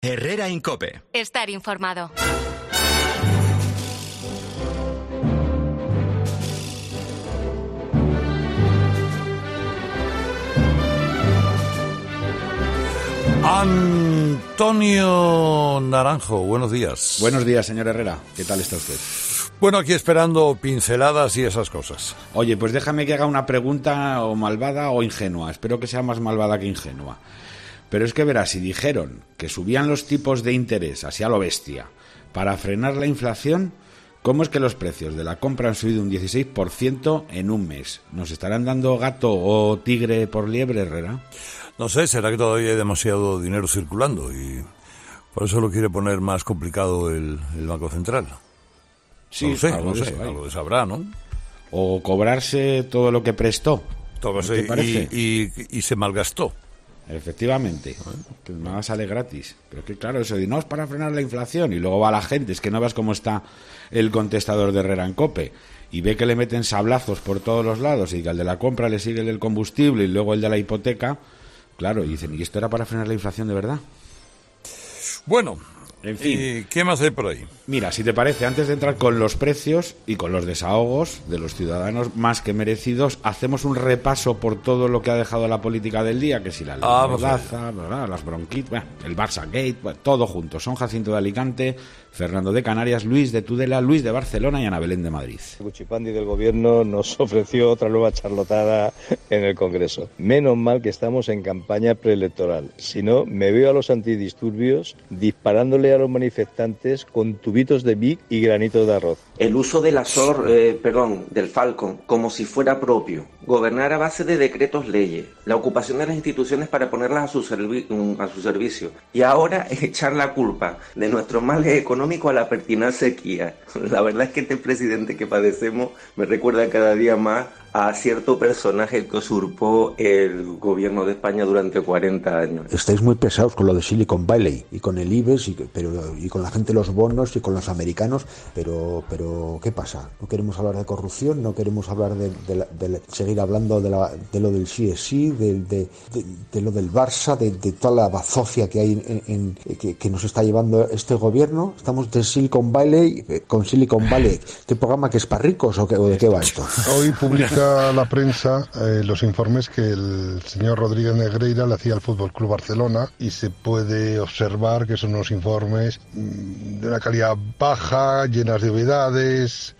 Herrera en COPE. Estar informado. Antonio Naranjo, buenos días. Buenos días, señor Herrera. ¿Qué tal está usted? Bueno, aquí esperando pinceladas y esas cosas. Oye, pues déjame que haga una pregunta o malvada o ingenua. Espero que sea más malvada que ingenua. Pero es que verás, si dijeron que subían los tipos de interés así a lo bestia para frenar la inflación, ¿cómo es que los precios de la compra han subido un 16% en un mes? ¿Nos estarán dando gato o tigre por liebre, Herrera? No sé, será que todavía hay demasiado dinero circulando y por eso lo quiere poner más complicado el Banco Central. Sí, no sé, algo de sabrá, ¿no? O cobrarse todo lo que prestó. Todo se parece. Y se malgastó. Efectivamente, que nada sale gratis. Pero que claro, eso de no es para frenar la inflación y luego va la gente, es que no ves cómo está el contestador de Herrera en COPE y ve que le meten sablazos por todos los lados y que al de la compra le sigue el del combustible y luego el de la hipoteca. Claro, y dicen, ¿y esto era para frenar la inflación de verdad? Bueno, en fin. ¿Qué más hay por ahí? Mira, si te parece, antes de entrar con los precios y con los desahogos de los ciudadanos más que merecidos, hacemos un repaso por todo lo que ha dejado la política del día, que si la ley Mordaza, las bronquitas, el Barça Gate, todo junto. Son Jacinto de Alicante, Fernando de Canarias, Luis de Tudela, Luis de Barcelona y Ana Belén de Madrid. Cuchipandi del gobierno nos ofreció otra nueva charlotada en el Congreso. Menos mal que estamos en campaña preelectoral. Si no, me veo a los antidisturbios disparándole a los manifestantes con tubitos de Vic y granitos de arroz. El uso del del Falcon, como si fuera propio. Gobernar a base de decretos leyes. La ocupación de las instituciones para ponerlas a su servicio. Y ahora echar la culpa de nuestros males económicos a la pertinaz sequía. La verdad es que este presidente que padecemos me recuerda cada día más a cierto personaje que usurpó el gobierno de España durante 40 años. Estáis muy pesados con lo de Silicon Valley y con el IBEX y con la gente de los bonos y con los americanos, pero ¿qué pasa? ¿No queremos hablar de corrupción? ¿No queremos hablar de seguir hablando de lo del CSI, de lo del Barça, de toda la bazofia que hay que nos está llevando este gobierno? Estamos de Silicon Valley con Silicon Valley. ¿Qué programa que es para ricos o de qué va esto? Hoy publica la prensa los informes que el señor Rodríguez Negreira le hacía al Fútbol Club Barcelona y se puede observar que son unos informes de una calidad baja, llenas de obviedades,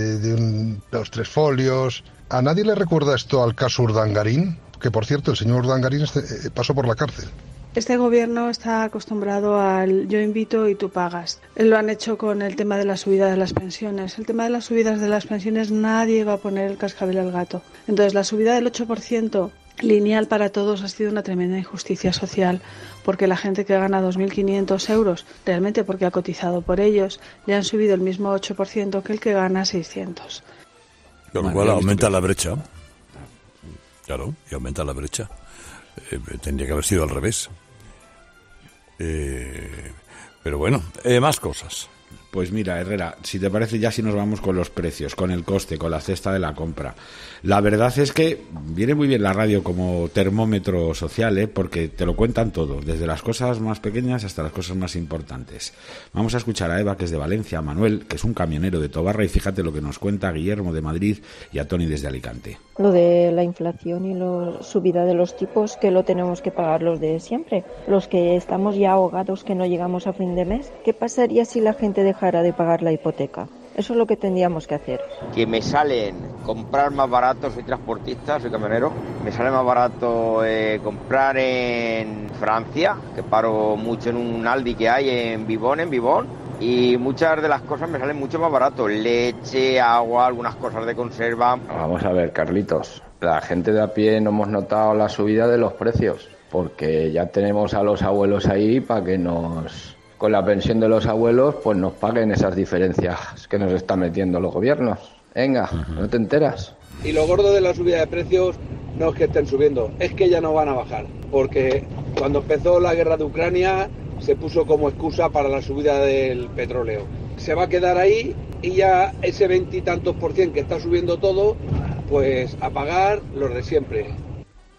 de 2-3 folios. ¿A nadie le recuerda esto al caso Urdangarín? Que por cierto, el señor Urdangarín pasó por la cárcel. Este gobierno está acostumbrado al yo invito y tú pagas. Lo han hecho con el tema de la subida de las pensiones. El tema de las subidas de las pensiones nadie va a poner el cascabel al gato. Entonces la subida del 8% lineal para todos ha sido una tremenda injusticia social, porque la gente que gana 2.500 euros, realmente porque ha cotizado por ellos, le han subido el mismo 8% que el que gana 600. Con lo cual aumenta la brecha. Claro, y aumenta la brecha. Tendría que haber sido al revés. Pero bueno, más cosas. Pues mira, Herrera, si te parece, ya si nos vamos con los precios, con el coste, con la cesta de la compra. La verdad es que viene muy bien la radio como termómetro social, porque te lo cuentan todo, desde las cosas más pequeñas hasta las cosas más importantes. Vamos a escuchar a Eva, que es de Valencia, a Manuel, que es un camionero de Tobarra, y fíjate lo que nos cuenta Guillermo de Madrid y a Tony desde Alicante. Lo de la inflación y la subida de los tipos, que lo tenemos que pagar los de siempre, los que estamos ya ahogados, que no llegamos a fin de mes. ¿Qué pasaría si la gente dejara de pagar la hipoteca? Eso es lo que tendríamos que hacer. Que me salen comprar más barato, soy transportista, soy camionero, me sale más barato comprar en Francia, que paro mucho en un Aldi que hay en Vivón, y muchas de las cosas me salen mucho más barato, leche, agua, algunas cosas de conserva. Vamos a ver, Carlitos, la gente de a pie no hemos notado la subida de los precios, porque ya tenemos a los abuelos ahí para que con la pensión de los abuelos, pues nos paguen esas diferencias que nos están metiendo los gobiernos. Venga, ¿no te enteras? Y lo gordo de la subida de precios no es que estén subiendo, es que ya no van a bajar. Porque cuando empezó la guerra de Ucrania se puso como excusa para la subida del petróleo. Se va a quedar ahí y ya ese 20 y tantos % que está subiendo todo, pues a pagar los de siempre.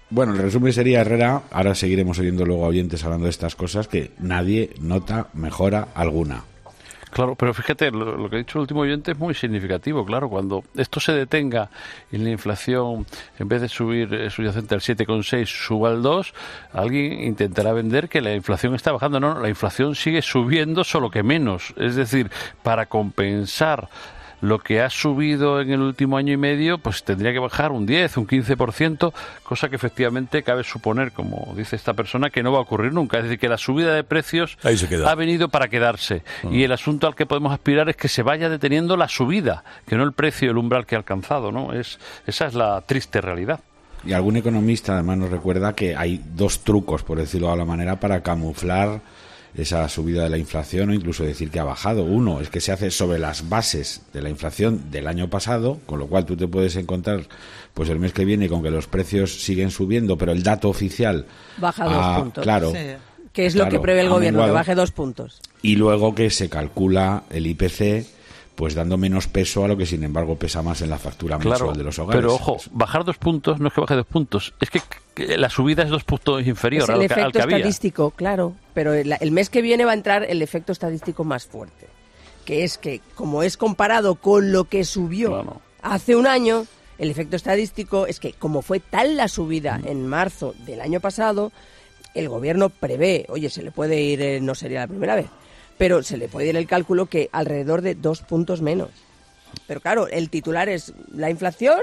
Bueno, el resumen sería, Herrera, ahora seguiremos oyendo luego a oyentes hablando de estas cosas, que nadie nota mejora alguna. Claro, pero fíjate, lo que ha dicho el último oyente es muy significativo. Claro, cuando esto se detenga y la inflación, en vez de subir subyacente al 7,6, suba al 2, alguien intentará vender que la inflación está bajando. No, la inflación sigue subiendo, solo que menos. Es decir, para compensar lo que ha subido en el último año y medio, pues tendría que bajar un 10, un 15%, cosa que efectivamente cabe suponer, como dice esta persona, que no va a ocurrir nunca. Es decir, que la subida de precios ha venido para quedarse. Y el asunto al que podemos aspirar es que se vaya deteniendo la subida, que no el precio, el umbral que ha alcanzado, ¿no? Esa es la triste realidad. Y algún economista además nos recuerda que hay dos trucos, por decirlo de alguna manera, para camuflar esa subida de la inflación o incluso decir que ha bajado. Uno es que se hace sobre las bases de la inflación del año pasado, con lo cual tú te puedes encontrar pues el mes que viene con que los precios siguen subiendo, pero el dato oficial baja 2 puntos. Claro. Sí. Que es lo que prevé el gobierno, que baje 2 puntos. Y luego que se calcula el IPC pues dando menos peso a lo que sin embargo pesa más en la factura mensual de los hogares. Pero ojo, bajar 2 puntos no es que baje 2 puntos, es que la subida es 2 puntos inferior al que había. Es el efecto estadístico, claro, pero el mes que viene va a entrar el efecto estadístico más fuerte, que es que como es comparado con lo que subió hace un año, el efecto estadístico es que como fue tal la subida en marzo del año pasado, el gobierno prevé, oye, se le puede ir, no sería la primera vez, pero se le puede ir el cálculo que alrededor de 2 puntos menos. Pero claro, el titular es la inflación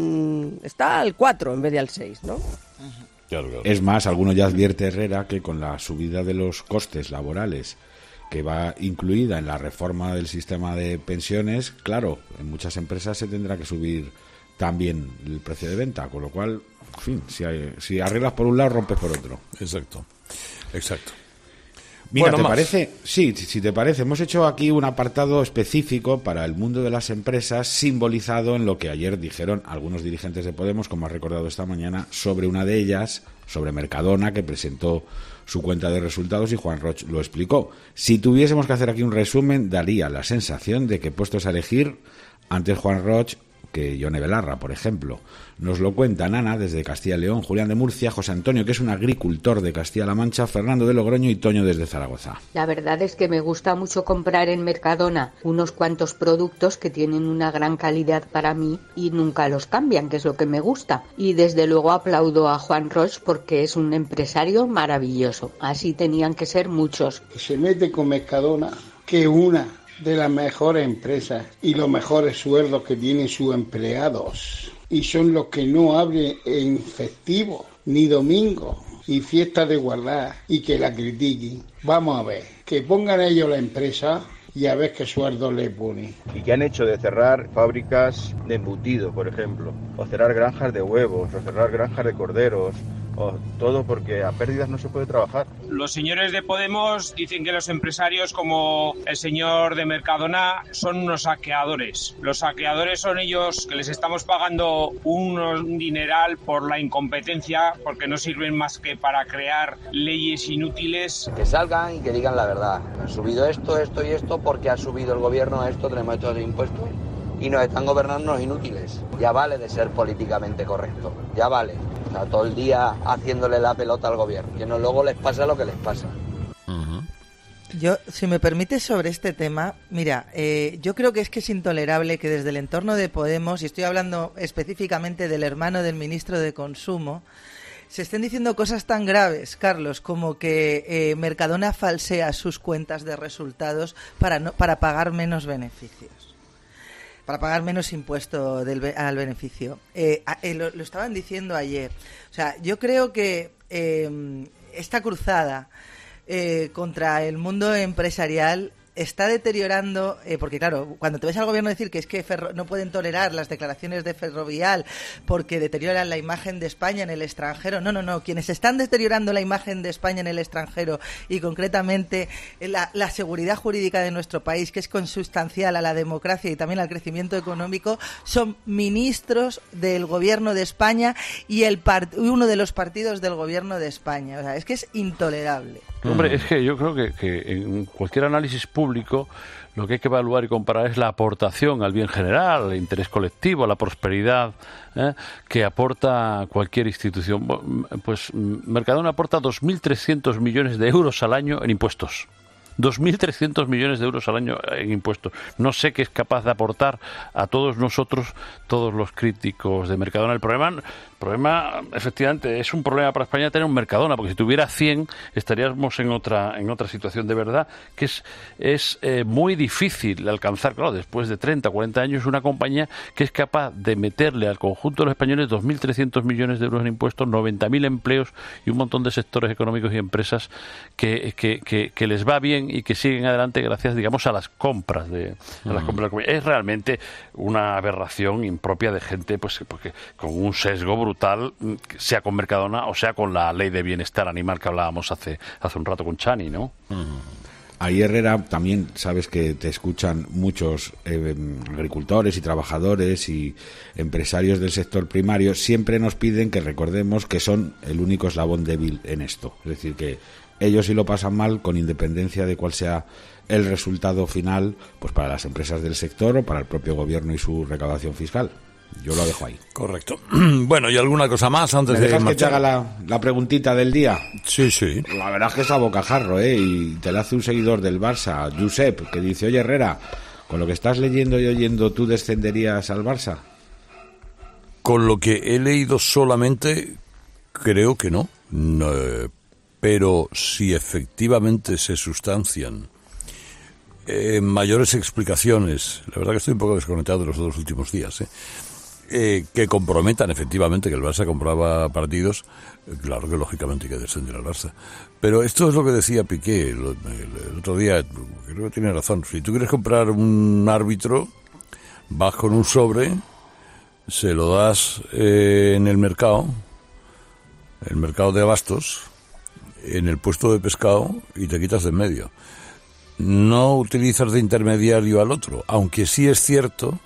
está al 4 en vez de al 6, ¿no? Claro. Es más, alguno ya advierte, Herrera, que con la subida de los costes laborales que va incluida en la reforma del sistema de pensiones, claro, en muchas empresas se tendrá que subir también el precio de venta, con lo cual, en fin, si arreglas por un lado, rompes por otro. Exacto. Mira, Bueno, ¿te más. parece? Sí, si te parece, hemos hecho aquí un apartado específico para el mundo de las empresas, simbolizado en lo que ayer dijeron algunos dirigentes de Podemos, como has recordado esta mañana, sobre una de ellas, sobre Mercadona, que presentó su cuenta de resultados y Juan Roch lo explicó. Si tuviésemos que hacer aquí un resumen, daría la sensación de que, puestos a elegir, antes Juan Roch que Yone Belarra, por ejemplo. Nos lo cuentan Ana desde Castilla y León, Julián de Murcia, José Antonio, que es un agricultor de Castilla-La Mancha, Fernando de Logroño y Toño desde Zaragoza. La verdad es que me gusta mucho comprar en Mercadona unos cuantos productos que tienen una gran calidad para mí y nunca los cambian, que es lo que me gusta. Y desde luego aplaudo a Juan Roch porque es un empresario maravilloso. Así tenían que ser muchos. Se mete con Mercadona, que una de las mejores empresas y los mejores sueldos que tienen sus empleados, y son los que no abren en festivo ni domingo y fiestas de guardar y que la critiquen. Vamos a ver, que pongan ellos la empresa y a ver qué sueldo le ponen. ¿Y qué han hecho de cerrar fábricas de embutido, por ejemplo? O cerrar granjas de huevos, o cerrar granjas de corderos, o todo porque a pérdidas no se puede trabajar. Los señores de Podemos dicen que los empresarios como el señor de Mercadona son unos saqueadores. Los saqueadores son ellos que les estamos pagando un dineral por la incompetencia, porque no sirven más que para crear leyes inútiles. Que salgan y que digan la verdad. Han subido esto, esto y esto porque ha subido el gobierno esto, tenemos estos impuestos y nos están gobernando los inútiles. Ya vale de ser políticamente correcto, ya vale. O sea, todo el día haciéndole la pelota al gobierno, que no luego les pasa lo que les pasa. Yo, si me permites, sobre este tema, mira, yo creo que es intolerable que desde el entorno de Podemos, y estoy hablando específicamente del hermano del ministro de Consumo, se estén diciendo cosas tan graves, Carlos, como que Mercadona falsea sus cuentas de resultados para pagar menos beneficios, para pagar menos impuesto al beneficio. Lo estaban diciendo ayer. O sea, yo creo que esta cruzada contra el mundo empresarial está deteriorando, porque claro, cuando te ves al gobierno decir que es que no pueden tolerar las declaraciones de Ferrovial porque deterioran la imagen de España en el extranjero, no, quienes están deteriorando la imagen de España en el extranjero y concretamente la seguridad jurídica de nuestro país, que es consustancial a la democracia y también al crecimiento económico, son ministros del gobierno de España y uno de los partidos del gobierno de España. O sea, es que es intolerable. Hombre, es que yo creo que en cualquier análisis público lo que hay que evaluar y comparar es la aportación al bien general, al interés colectivo, a la prosperidad que aporta cualquier institución. Pues Mercadona aporta 2.300 millones de euros al año en impuestos. 2.300 millones de euros al año en impuestos. No sé qué es capaz de aportar a todos nosotros, todos los críticos de Mercadona. El problema, efectivamente, es un problema para España tener un Mercadona, porque si tuviera 100 estaríamos en otra situación de verdad, que es muy difícil alcanzar, claro, después de 30 o 40 años, una compañía que es capaz de meterle al conjunto de los españoles 2.300 millones de euros en impuestos, 90.000 empleos y un montón de sectores económicos y empresas que les va bien y que siguen adelante gracias, digamos, a las compras de la compañía. Es realmente una aberración impropia de gente pues porque con un sesgo brutal, sea con Mercadona o sea con la ley de bienestar animal que hablábamos hace un rato con Chani, ¿no? Ahí, Herrera, también sabes que te escuchan muchos agricultores y trabajadores y empresarios del sector primario. Siempre nos piden que recordemos que son el único eslabón débil en esto. Es decir, que ellos sí lo pasan mal, con independencia de cuál sea el resultado final, pues para las empresas del sector o para el propio gobierno y su recaudación fiscal. Yo lo dejo ahí. Correcto. Bueno, ¿y alguna cosa más antes de marchar? Que te haga la preguntita del día? Sí, sí. La verdad es que es a bocajarro, y te la hace un seguidor del Barça, Josep, que dice: oye, Herrera, con lo que estás leyendo y oyendo, ¿tú descenderías al Barça? Con lo que he leído solamente, creo que no. Pero si efectivamente se sustancian mayores explicaciones, la verdad que estoy un poco desconectado de los 2 últimos días, que comprometan efectivamente que el Barça compraba partidos, claro que lógicamente hay que descender al Barça. Pero esto es lo que decía Piqué el otro día, creo que tiene razón. Si tú quieres comprar un árbitro, vas con un sobre, se lo das en el mercado de abastos, en el puesto de pescado, y te quitas de en medio. No utilizas de intermediario al otro, aunque sí es cierto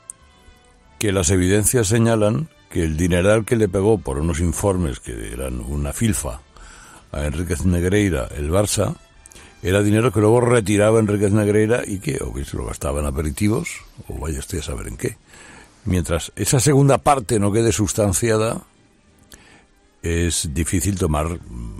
que las evidencias señalan que el dineral que le pegó por unos informes que eran una filfa a Enríquez Negreira el Barça, era dinero que luego retiraba Enríquez Negreira y que o que se lo gastaba en aperitivos, o vaya usted a saber en qué. Mientras esa segunda parte no quede sustanciada, es difícil tomar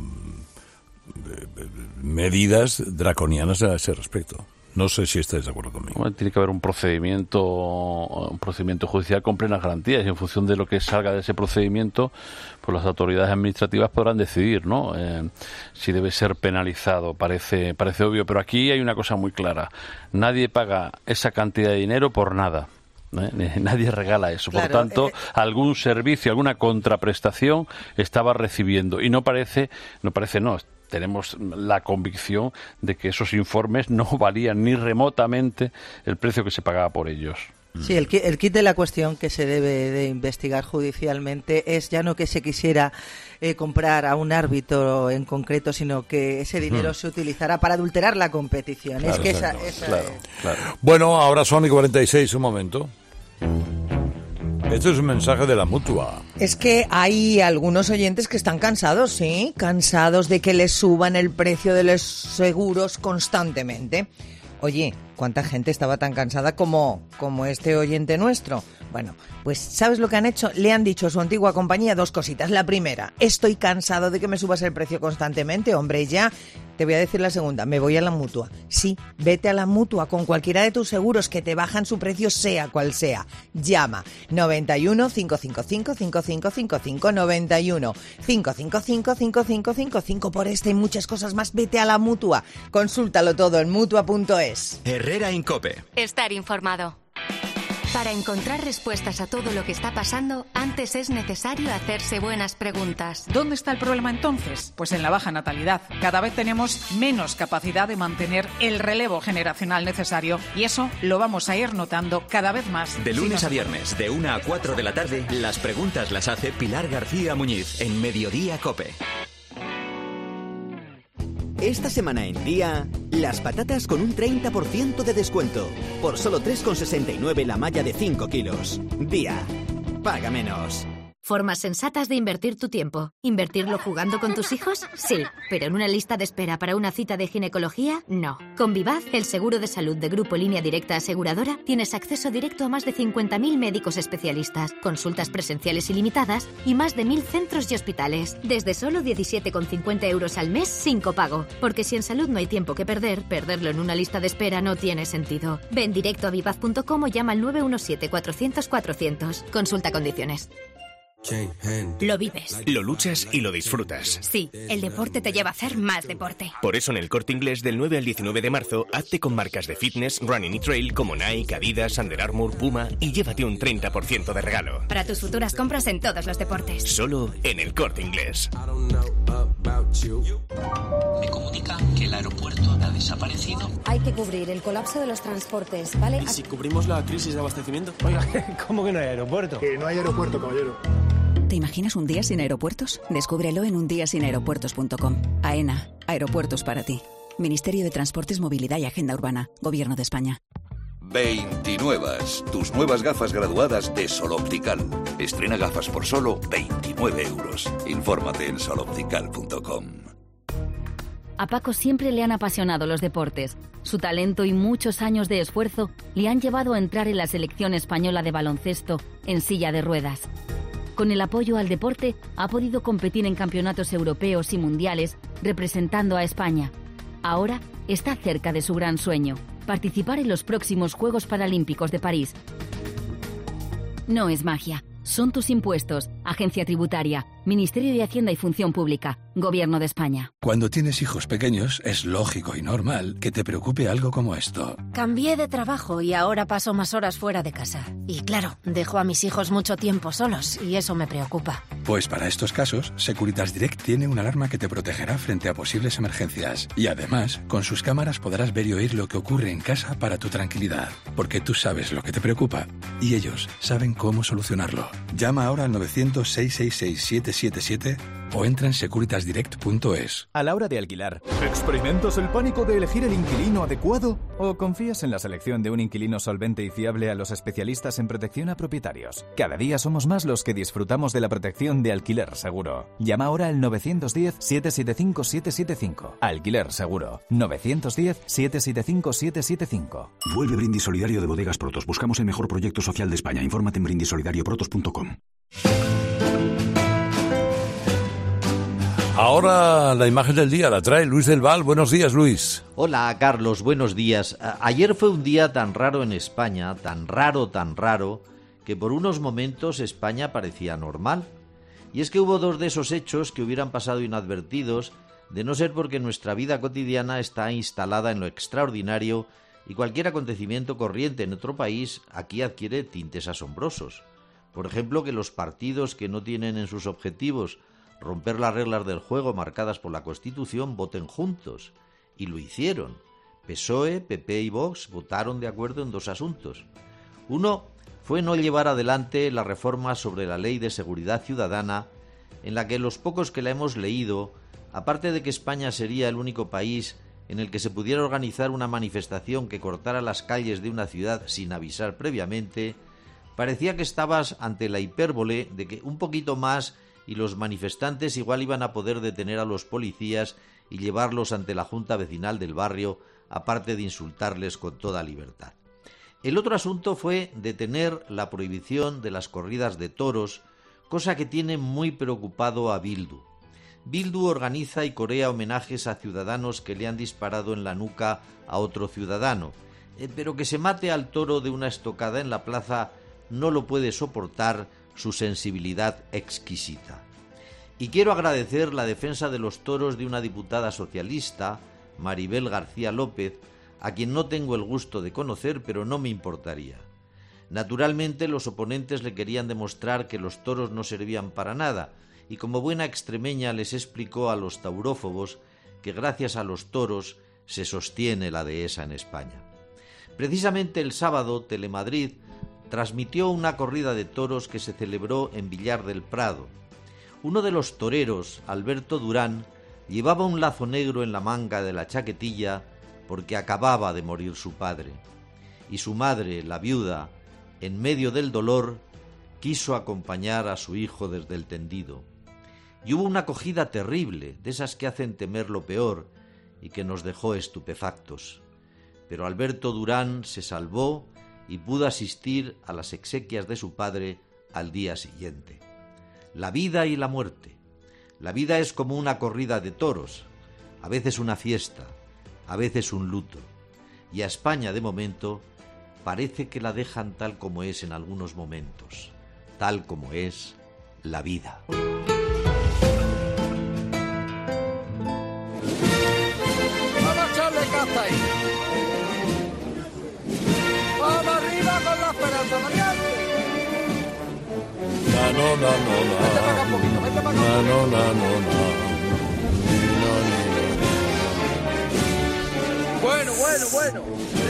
medidas draconianas a ese respecto. No sé si estáis de acuerdo conmigo. Bueno, tiene que haber un procedimiento judicial con plenas garantías, y en función de lo que salga de ese procedimiento, pues las autoridades administrativas podrán decidir, ¿no? Si debe ser penalizado. Parece obvio, pero aquí hay una cosa muy clara: nadie paga esa cantidad de dinero por nada. Nadie regala eso. Claro, por tanto, algún servicio, alguna contraprestación estaba recibiendo, y no tenemos la convicción de que esos informes no valían ni remotamente el precio que se pagaba por ellos. Sí, el kit de la cuestión que se debe de investigar judicialmente es ya no que se quisiera comprar a un árbitro en concreto, sino que ese dinero se utilizará para adulterar la competición. Claro, es que claro. Bueno, ahora son y 46, un momento. Esto es un mensaje de la Mutua. Es que hay algunos oyentes que están cansados, ¿sí? Cansados de que les suban el precio de los seguros constantemente. Oye, ¿cuánta gente estaba tan cansada como este oyente nuestro? Bueno, pues ¿sabes lo que han hecho? Le han dicho a su antigua compañía 2 cositas. La primera: estoy cansado de que me subas el precio constantemente, hombre, ya. Te voy a decir la segunda: me voy a la Mutua. Sí, vete a la Mutua con cualquiera de tus seguros, que te bajan su precio sea cual sea. Llama 91 555 5555 91 555 5555. Por esta y muchas cosas más, vete a la Mutua. Consúltalo todo en mutua.es. Herrera Incope. Estar informado. Para encontrar respuestas a todo lo que está pasando, antes es necesario hacerse buenas preguntas. ¿Dónde está el problema entonces? Pues en la baja natalidad. Cada vez tenemos menos capacidad de mantener el relevo generacional necesario, y eso lo vamos a ir notando cada vez más. De lunes a viernes, de 1 a 4 de la tarde, las preguntas las hace Pilar García Muñiz en Mediodía Cope. Esta semana en Día, las patatas con un 30% de descuento. Por solo 3,69 la malla de 5 kilos. Día, paga menos. Formas sensatas de invertir tu tiempo. ¿Invertirlo jugando con tus hijos? Sí, pero en una lista de espera para una cita de ginecología, no. Con Vivaz, el seguro de salud de Grupo Línea Directa Aseguradora, tienes acceso directo a más de 50.000 médicos especialistas, consultas presenciales ilimitadas y más de 1.000 centros y hospitales. Desde solo 17,50 euros al mes sin copago. Porque si en salud no hay tiempo que perder, perderlo en una lista de espera no tiene sentido. Ven directo a vivaz.com o llama al 917-400-400. Consulta condiciones. Lo vives. Lo luchas y lo disfrutas. Sí, el deporte te lleva a hacer más deporte. Por eso en el Corte Inglés del 9 al 19 de marzo, hazte con marcas de fitness, running y trail como Nike, Adidas, Under Armour, Puma y llévate un 30% de regalo. Para tus futuras compras en todos los deportes. Solo en el Corte Inglés. Me comunican que el aeropuerto ha desaparecido. Hay que cubrir el colapso de los transportes, ¿vale? ¿Y si cubrimos la crisis de abastecimiento? Oiga, ¿cómo que no hay aeropuerto? Que no hay aeropuerto, caballero. ¿Te imaginas un día sin aeropuertos? Descúbrelo en undiasinaeropuertos.com. AENA, aeropuertos para ti. Ministerio de Transportes, Movilidad y Agenda Urbana. Gobierno de España. 29. Tus nuevas gafas graduadas de Sol Optical. Estrena gafas por solo 29 euros. Infórmate en soloptical.com. A Paco siempre le han apasionado los deportes. Su talento y muchos años de esfuerzo le han llevado a entrar en la selección española de baloncesto en silla de ruedas. Con el apoyo al deporte, ha podido competir en campeonatos europeos y mundiales representando a España. Ahora está cerca de su gran sueño, participar en los próximos Juegos Paralímpicos de París. No es magia, son tus impuestos, Agencia Tributaria, Ministerio de Hacienda y Función Pública, Gobierno de España. Cuando tienes hijos pequeños, es lógico y normal que te preocupe algo como esto. Cambié de trabajo y ahora paso más horas fuera de casa. Y claro, dejo a mis hijos mucho tiempo solos y eso me preocupa. Pues para estos casos, Securitas Direct tiene una alarma que te protegerá frente a posibles emergencias. Y además, con sus cámaras podrás ver y oír lo que ocurre en casa para tu tranquilidad. Porque tú sabes lo que te preocupa y ellos saben cómo solucionarlo. Llama ahora al 900-666-777 o entra en securitasdirect.es. A la hora de alquilar, ¿experimentas el pánico de elegir el inquilino adecuado? ¿O confías en la selección de un inquilino solvente y fiable a los especialistas en protección a propietarios? Cada día somos más los que disfrutamos de la protección de Alquiler Seguro. Llama ahora al 910-775-775. Alquiler Seguro. 910-775-775. Vuelve Brindis Solidario de Bodegas Protos. Buscamos el mejor proyecto social de España. Infórmate en brindissolidarioprotos.com. Ahora la imagen del día la trae Luis del Val. Buenos días, Luis. Hola, Carlos. Buenos días. Ayer fue un día tan raro en España, tan raro, que por unos momentos España parecía normal. Y es que hubo dos de esos hechos que hubieran pasado inadvertidos, de no ser porque nuestra vida cotidiana está instalada en lo extraordinario y cualquier acontecimiento corriente en otro país aquí adquiere tintes asombrosos. Por ejemplo, que los partidos que no tienen en sus objetivos romper las reglas del juego marcadas por la Constitución voten juntos. Y lo hicieron. PSOE, PP y Vox votaron de acuerdo en dos asuntos. Uno fue no llevar adelante la reforma sobre la Ley de Seguridad Ciudadana, en la que los pocos que la hemos leído, aparte de que España sería el único país en el que se pudiera organizar una manifestación que cortara las calles de una ciudad sin avisar previamente, parecía que estabas ante la hipérbole de que un poquito más y los manifestantes igual iban a poder detener a los policías y llevarlos ante la junta vecinal del barrio, aparte de insultarles con toda libertad. El otro asunto fue detener la prohibición de las corridas de toros, cosa que tiene muy preocupado a Bildu. Bildu organiza y corea homenajes a ciudadanos que le han disparado en la nuca a otro ciudadano, pero que se mate al toro de una estocada en la plaza no lo puede soportar su sensibilidad exquisita. Y quiero agradecer la defensa de los toros de una diputada socialista, Maribel García López, a quien no tengo el gusto de conocer, pero no me importaría. Naturalmente, los oponentes le querían demostrar que los toros no servían para nada, y como buena extremeña les explicó a los taurófobos que gracias a los toros se sostiene la dehesa en España. Precisamente el sábado, Telemadrid transmitió una corrida de toros que se celebró en Villar del Prado. Uno de los toreros, Alberto Durán, llevaba un lazo negro en la manga de la chaquetilla porque acababa de morir su padre. Y su madre, la viuda, en medio del dolor, quiso acompañar a su hijo desde el tendido. Y hubo una acogida terrible, de esas que hacen temer lo peor y que nos dejó estupefactos. Pero Alberto Durán se salvó y pudo asistir a las exequias de su padre al día siguiente. La vida y la muerte. La vida es como una corrida de toros, a veces una fiesta, a veces un luto. Y a España, de momento, parece que la dejan tal como es en algunos momentos, tal como es la vida. Vamos a echarle caza ahí. Vamos arriba con la esperanza, Mariano. No. Vete para acá un poquito, vete para acá. No. Bueno.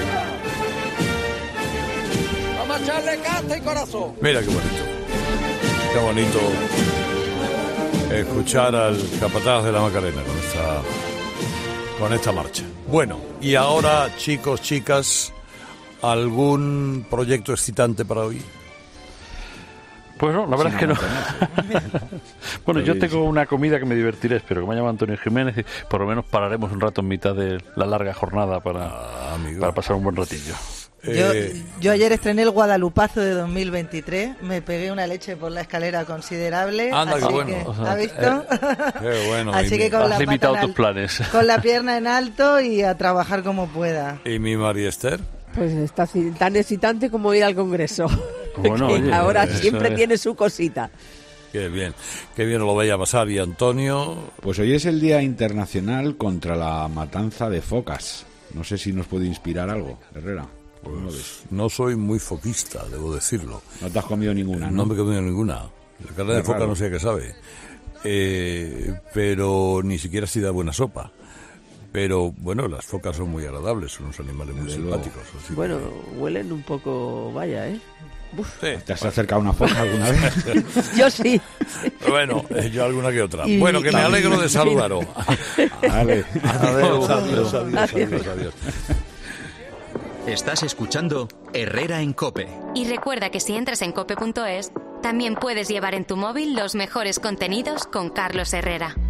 Vamos a echarle caza y corazón. Mira qué bonito. Qué bonito escuchar al capataz de la Macarena con esta marcha. Bueno, y ahora, chicos, chicas, ¿algún proyecto excitante para hoy? Pues no, la verdad es que no. Bueno, yo tengo una comida que me divertiré, espero que me llame Antonio Jiménez y por lo menos pararemos un rato en mitad de la larga jornada para pasar un buen ratillo. Yo ayer estrené el Guadalupazo de 2023, me pegué una leche por la escalera considerable. Anda, así qué bueno. ¿Has visto? Qué bueno. Así que con has la limitado pata tus planes. Con la pierna en alto y a trabajar como pueda. ¿Y mi María Esther? Pues está tan excitante como ir al Congreso. Bueno, oye, ahora siempre tiene su cosita. Qué bien lo vaya a pasar. ¿Y Antonio? Pues hoy es el Día Internacional contra la Matanza de Focas. No sé si nos puede inspirar algo, Herrera. Pues no soy muy foquista, debo decirlo. No te has comido ninguna, ¿no? No me he comido ninguna. La carne de foca no sé qué sabe. Pero ni siquiera si da buena sopa. Pero bueno, las focas son muy agradables, son unos animales muy simpáticos. Así bueno, huelen un poco, vaya, ¿eh? Sí. ¿Te has acercado a una foca alguna vez? Yo sí. Bueno, yo alguna que otra. Bueno, que me alegro de saludaros. Vale. Adiós. Estás escuchando Herrera en COPE. Y recuerda que si entras en cope.es, también puedes llevar en tu móvil los mejores contenidos con Carlos Herrera.